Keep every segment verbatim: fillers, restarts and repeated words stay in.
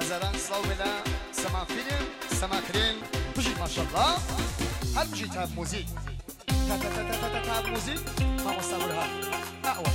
هزاران سلااو بلا سما فیلم سما کرین بجید ماشالله هر بجید تاب موزیک تا تا تا تا تا تاب موزیک ما مستقبلها أعوى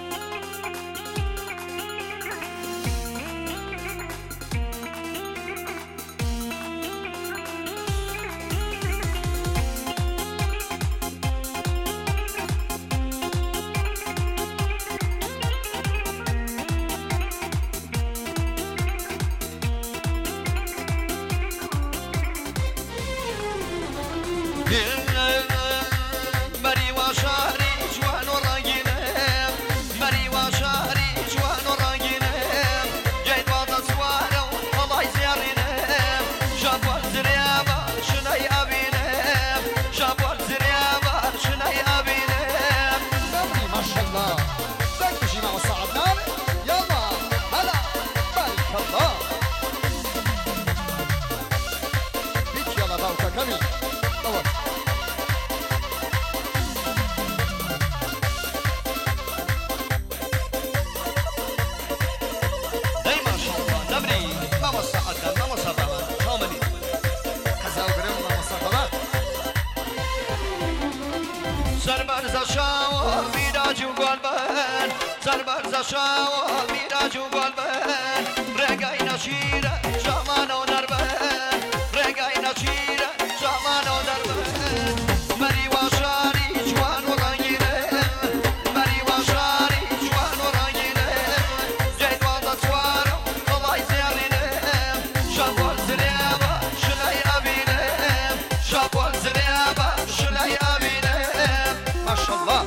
شاو میراج و گلبن رگای نشیره شامان و دربن رگای نشیره شامان و دربن مری و شاری جوان و رنگینه مری و شاری جوان و رنگینه جید و دسوارم الله زیارینه شابول زریابا شلای ابینه شابول زریابا شلای ابینه ماشالله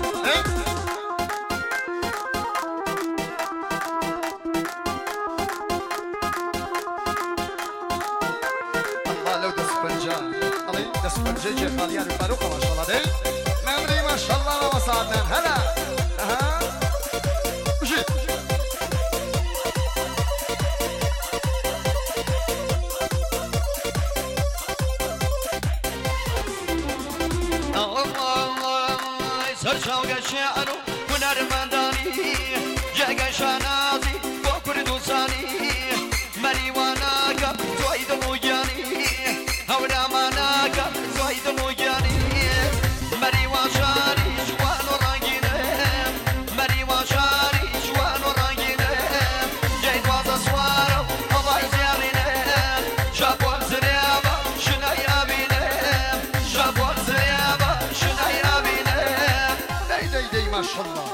جيجي خاليان الفاروق ما شاء الله دي نمري ما شاء الله وصعدنا هلا اها جيت سرشاو الشعر هنر منداني جاي شنازي وكرد وساني مري وناك زويد موجاني هولا مناك زويد موجاني مري وشاري جوان ورانجينه مري وشاري جوان ورانجينه جيد واز سوارو الله يزيارينه شابوال زريابا شناي ابينه شابوال زريابا شناي ابينه داي داي داي ما شاء الله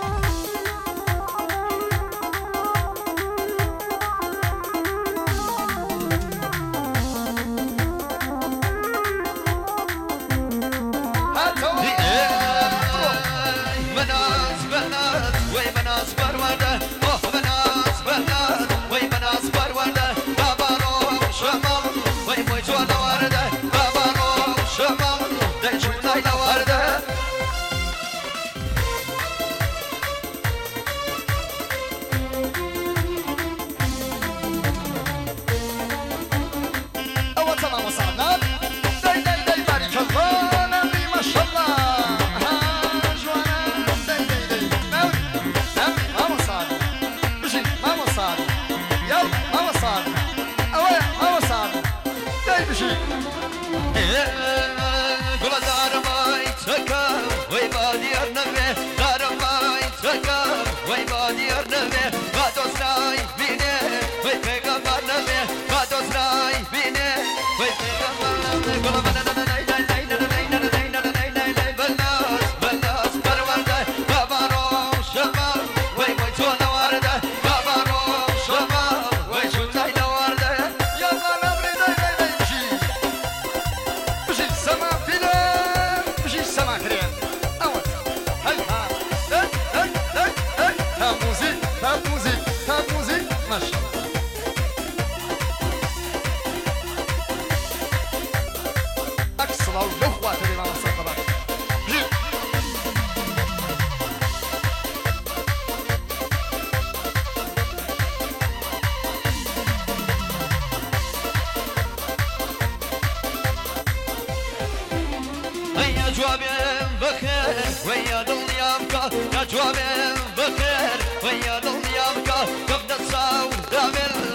ويا دنيا بكا نجوى بخير ويا دنيا بكا قبل الصاو دامل وش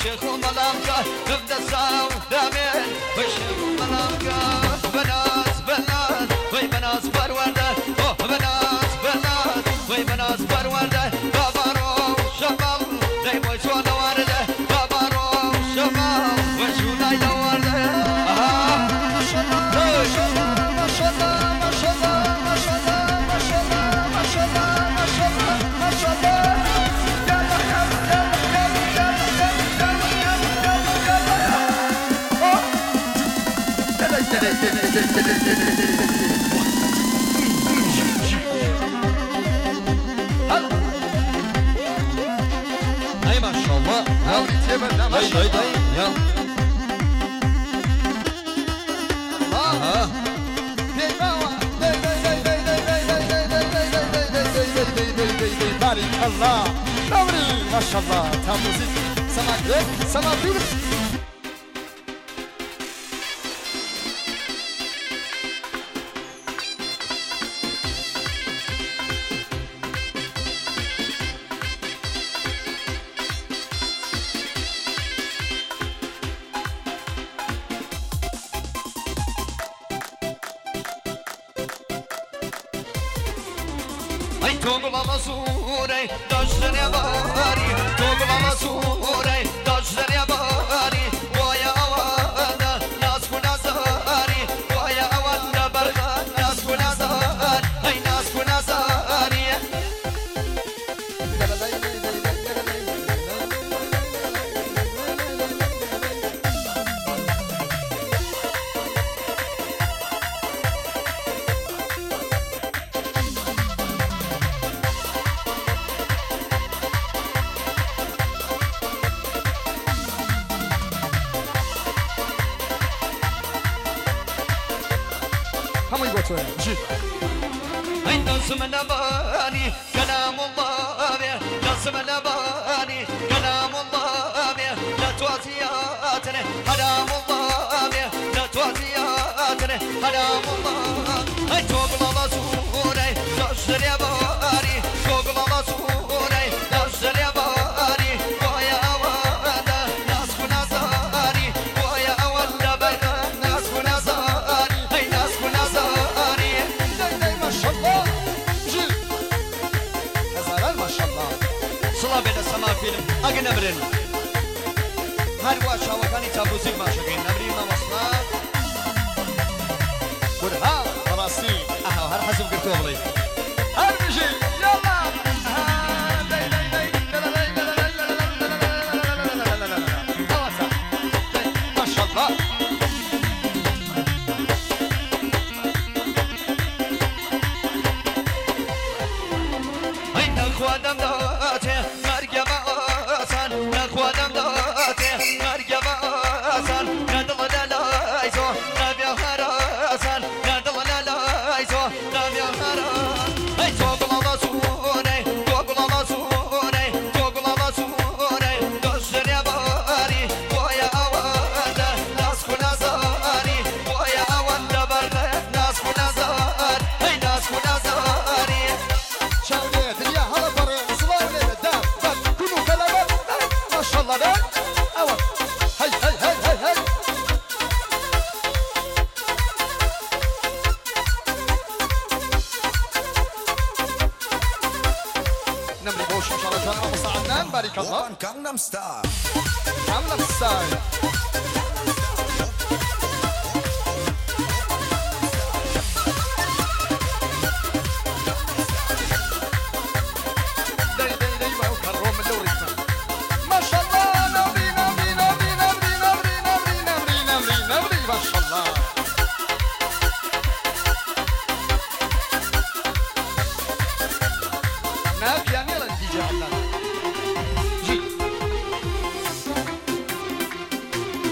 وشيخ ملامكا نبدا ساو دامين وشيخ ملامكا بنات بنات وي بنات برورده اوه بنات بنات وي بنات برورده بابارو شمال داي بوي سوانا وارده بابارو شمال وشو داي لورده ما شاء الله ما شاء الله ما شاء الله ما شاء الله ما شاء الله ما شاء الله ما شاء الله ما شاء الله اي ما شاء الله هاولي تبدا ما شاء الله يلا الله بارك الله نوري ما شاء الله تام موزيك سمع كيف سمع كيف Ay toglama surey taşlara bari toglama surey taşlara bari vaya avanda nas kunazari vaya avanda barga nas kunazar ay nas kunazari هم يقولوا جي ay nasım nabani kelam Allah be nasım nabani kelam Allah be la tuatiyatne haram Allah be la tuatiyatne haram Allah ay toglama surey taşlara bari toglama surey taşlara bari vaya avanda nas kunazari vaya avanda barga nas kunazari ay nas kunazari ما شاء الله جي هزار ما شاء الله صلا بين السماء فيلم أجن نبرن هر واش هوا كاني تابوزيك ما شقين نبري ما وصلنا ورها راسي أها هر حسب قلتو بلي ارجي يلا ما شاء الله هاي نخوادم داته مرقب آسان نخوادم داته مرقب آسان ندل دلايزو نبيا هراسان ندل دلايزو نبيا هراسان هاي توقلما سوري توقلما سوري توقلما سوري دوشريا باري ويا أواندا ناس كنازاري ويا أواندا برغة ناس كنازار هاي ناس كنازاري شاولي دنيا هلا بري صلاة ليلة دام بل كلوا كلامات ما شاء الله ده أول هاي هاي هاي هاي هاي نمري بوش إن شاء الله جانا مصعدنا بارك الله Gangnam Style. كاملة بالستايل داي داي داي ما يكرروا من لوريتنا ما شاء الله نمري نمري نمري نمري نمري نمري نمري نمري نمري ما شاء الله ناك يعني لا دي جي علان جي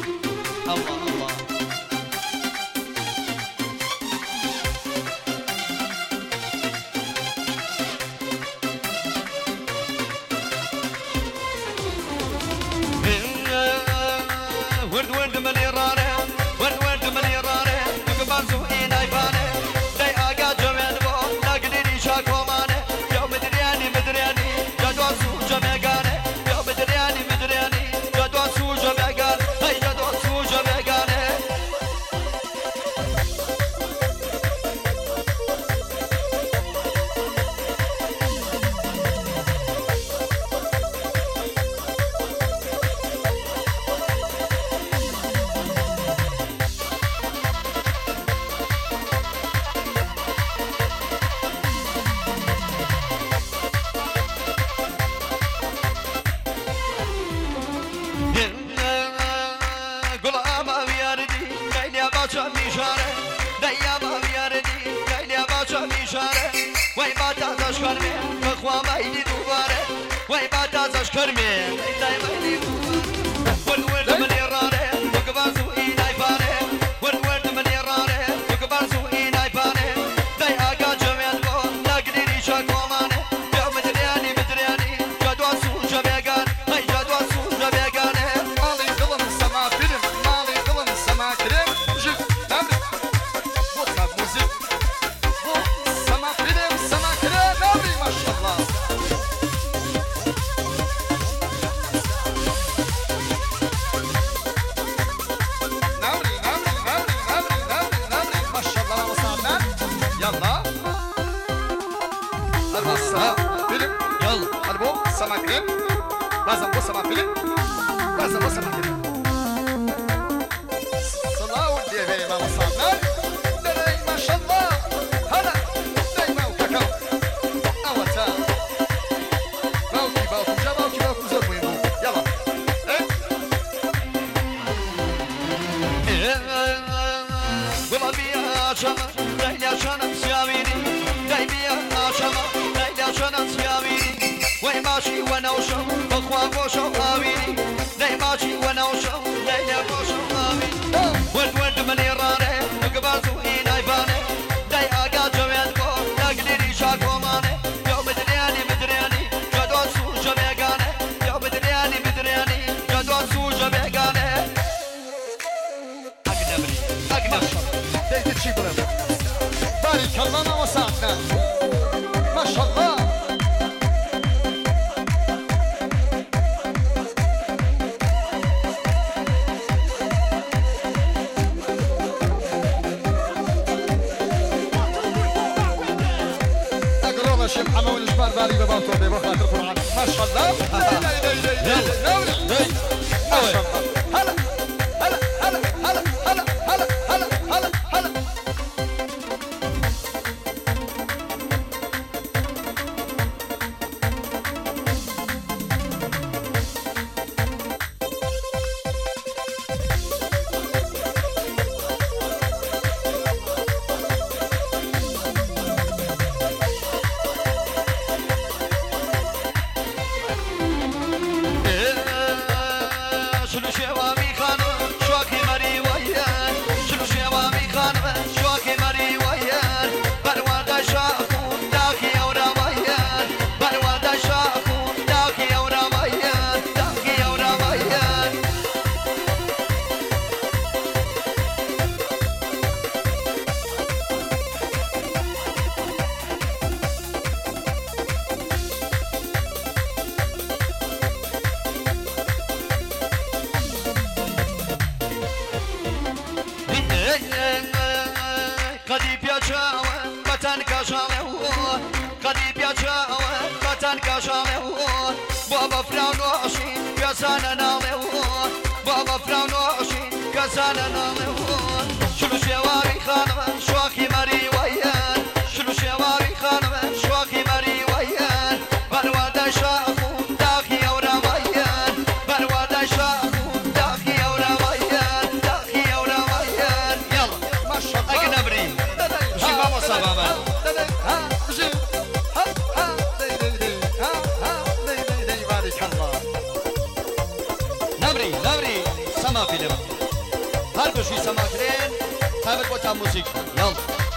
كرمي دايما والورد من يرانه وقبال زوئي نايفانه والورد من يرانه وقبال زوئي نايفانه داي آقا جميل بو ناقدري شاكومانه يا مدرياني مدرياني جادوا سوجا بيقان هاي جادوا سوجا بيقانه مالي قلم سما فيلم مالي قلم سما كريم جيب نمري بوتا موزيك بو سما فيلم سما كريم نمري ما شاء الله نمري نمري نمري نمري نمري نمري ما شاء الله وصلنا يلا البصة فيلم يلا البو سما كريم لازم بو سما فيلم لازم بو سما كريم صلاة ودي بي ما وصلنا دري ما شاء الله هلا دايما وكاكاو اوتا باوكي باوكي جا باوكي باوكي زور مهمو يلا ايه والله بيها شمع ليلى شنم سياميني داي بيها شمع ليلى شنم سياميني وين ماشي وانا وشو بخوا بوشو آويني داي ماشي وانا وشو ليلى بوشو آويني ورد ورد من يرانه وقبال زوئي نايفانه داي آقا جميل بو ناقدري شاكومانه يو مدرياني مدرياني جادوا سوجا بيقانه يو مدرياني مدرياني جادوا سوجا بيقانه أجنبي أجنبي ديت تشي بلم بارك الله ما وصلنا ما شاء الله اقرا شي محمد والجبال بالي بابا توبي بخاطر القران ما شاء الله لا لا لا لا لا ما شاء الله هلا هلا هلا هلا هلا هلا هلا هلا هلا شنو شوامي خانم شواكي مري ويان شنو شوامي خانم شواكي مري ويان بروادا شاكون داخي اورا ويان بروادا شاكون داخي اورا ويان داخي اورا ويان قديب يا شاوة بطن كشاوة قديب يا شاوة بطن كشاوة بابا فراون وعشين كسانا نالوه بابا فراون وعشين كسانا نالوه شنو شواري خانمة شواكي مري ويان شنو شواري خانمة شواكي مري ويان بروادا شاخون داخي اورا ويان بروادا شاخون داخي اورا ويان داخي اورا ويان يلا ما شاء الله اجنبري شي بابا صبابا ها جي ها ها دي دي دي ها ها دي دي دي بارك الله نبري نبري سما فيلم هر بشي سما كرين تابت بوتا موسيقى يلا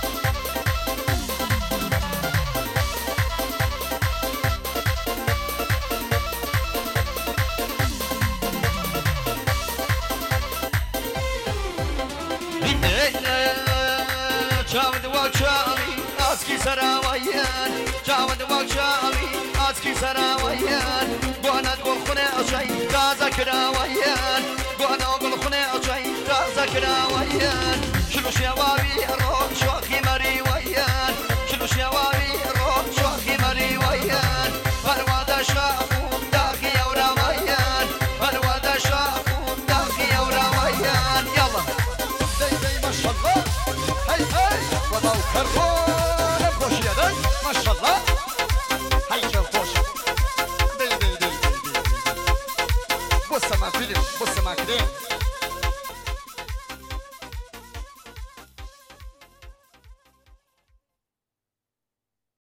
جاود وكشامي اسكي سراويان جاود وكشامي اسكي سراويان قوانا تقول خنا شي تذكراويان قوانا تقول خنا شي تذكراويان شنو شوابي روح شواخي مري ويان شنو شوابي روح شواخي مري ويان بروادا شاخون داخي اورا ويان بروادا شاخون داخي اورا ويان يلا دي دي ما شاء الله هاي هاي وضعوا كربون بوش يدي ما شاء الله هاي شوف بوش دي دي دي دي دي بص ما فيلم بص ما كريم